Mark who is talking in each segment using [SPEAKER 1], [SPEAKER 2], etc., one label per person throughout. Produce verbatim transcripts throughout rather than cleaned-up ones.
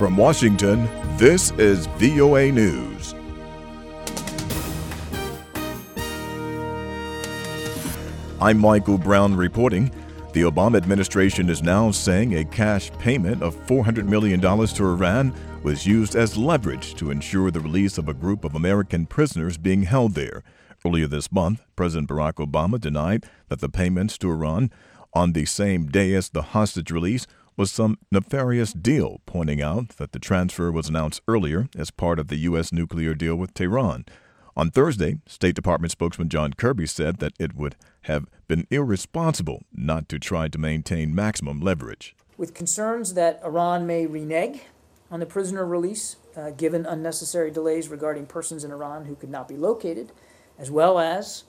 [SPEAKER 1] From Washington, this is V O A News. I'm Michael Brown reporting. The Obama administration is now saying a cash payment of four hundred million dollars to Iran was used as leverage to ensure the release of a group of American prisoners being held there. Earlier this month, President Barack Obama denied that the payments to Iran on the same day as the hostage release was some nefarious deal, pointing out that the transfer was announced earlier as part of the U S nuclear deal with Tehran. On Thursday, State Department spokesman John Kirby said that it would have been irresponsible not to try to maintain maximum leverage.
[SPEAKER 2] With concerns that Iran may renege on the prisoner release, uh, given unnecessary delays regarding persons in Iran who could not be located, as well as,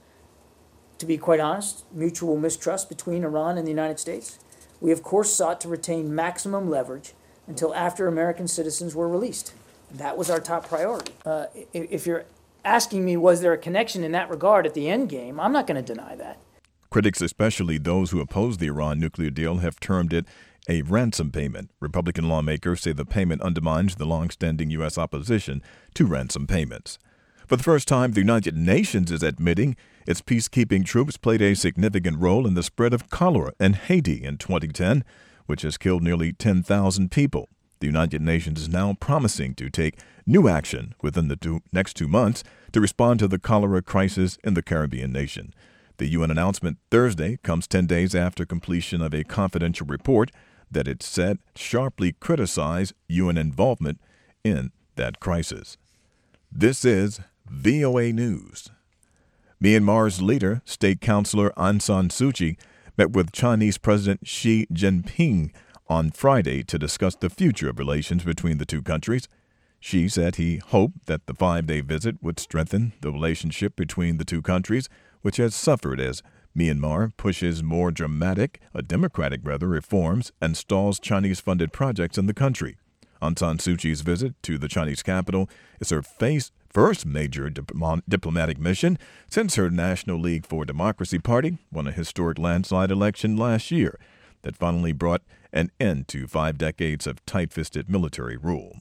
[SPEAKER 2] to be quite honest, mutual mistrust between Iran and the United States, we of course sought to retain maximum leverage until after American citizens were released. That was our top priority. Uh, if you're asking me, was there a connection in that regard at the end game, I'm not going to deny that.
[SPEAKER 1] Critics, especially those who oppose the Iran nuclear deal, have termed it a ransom payment. Republican lawmakers say the payment undermines the long-standing U S opposition to ransom payments. For the first time, the United Nations is admitting its peacekeeping troops played a significant role in the spread of cholera in Haiti in twenty ten, which has killed nearly ten thousand people. The United Nations is now promising to take new action within the two, next two months to respond to the cholera crisis in the Caribbean nation. The U N announcement Thursday comes ten days after completion of a confidential report that it said sharply criticized U N involvement in that crisis. This is V O A News. Myanmar's leader, State Councilor Aung San Suu Kyi, met with Chinese President Xi Jinping on Friday to discuss the future of relations between the two countries. Xi said he hoped that the five-day visit would strengthen the relationship between the two countries, which has suffered as Myanmar pushes more dramatic, uh, democratic rather, reforms and stalls Chinese-funded projects in the country. Aung San Suu Kyi's visit to the Chinese capital is her face first major dip- diplomatic mission since her National League for Democracy party won a historic landslide election last year that finally brought an end to five decades of tight-fisted military rule.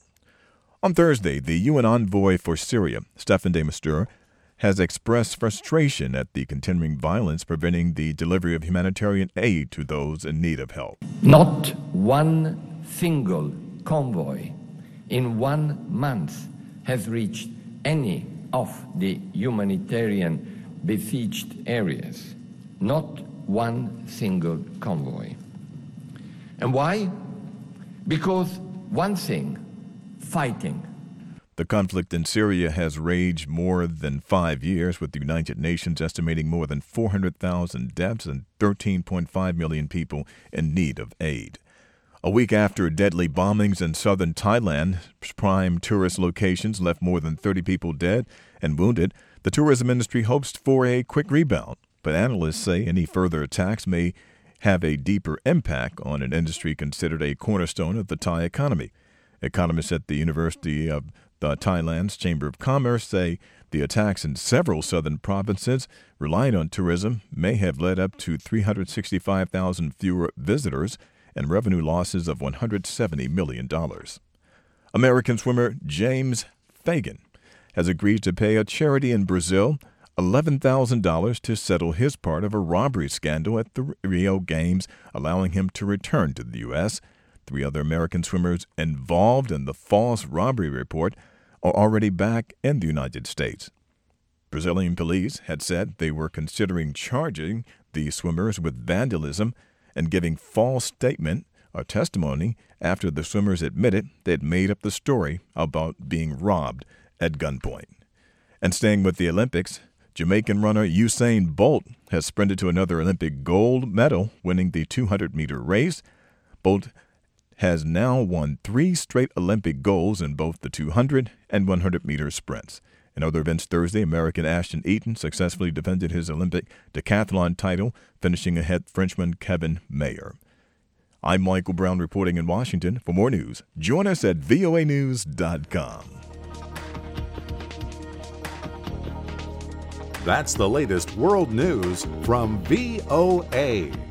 [SPEAKER 1] On Thursday, the U N envoy for Syria, Staffan de Mistura, has expressed frustration at the continuing violence preventing the delivery of humanitarian aid to those in need of help.
[SPEAKER 3] Not one single convoy in one month has reached any of the humanitarian besieged areas. Not one single convoy. And why? Because one thing, fighting.
[SPEAKER 1] The conflict in Syria has raged more than five years, with the United Nations estimating more than four hundred thousand deaths and thirteen point five million people in need of aid. A week after deadly bombings in southern Thailand, prime tourist locations left more than thirty people dead and wounded, the tourism industry hopes for a quick rebound. But analysts say any further attacks may have a deeper impact on an industry considered a cornerstone of the Thai economy. Economists at the University of the Thailand's Chamber of Commerce say the attacks in several southern provinces relying on tourism may have led up to three hundred sixty-five thousand fewer visitors and revenue losses of one hundred seventy million dollars. American swimmer James Fagan has agreed to pay a charity in Brazil eleven thousand dollars to settle his part of a robbery scandal at the Rio Games, allowing him to return to the U S. Three other American swimmers involved in the false robbery report are already back in the United States. Brazilian police had said they were considering charging the swimmers with vandalism and giving false statement or testimony after the swimmers admitted they'd made up the story about being robbed at gunpoint. And staying with the Olympics, Jamaican runner Usain Bolt has sprinted to another Olympic gold medal, winning the two hundred meter race. Bolt has now won three straight Olympic golds in both the two hundred and one hundred meter sprints. In other events Thursday, American Ashton Eaton successfully defended his Olympic decathlon title, finishing ahead Frenchman Kevin Mayer. I'm Michael Brown reporting in Washington. For more news, join us at V O A news dot com.
[SPEAKER 4] That's the latest world news from V O A.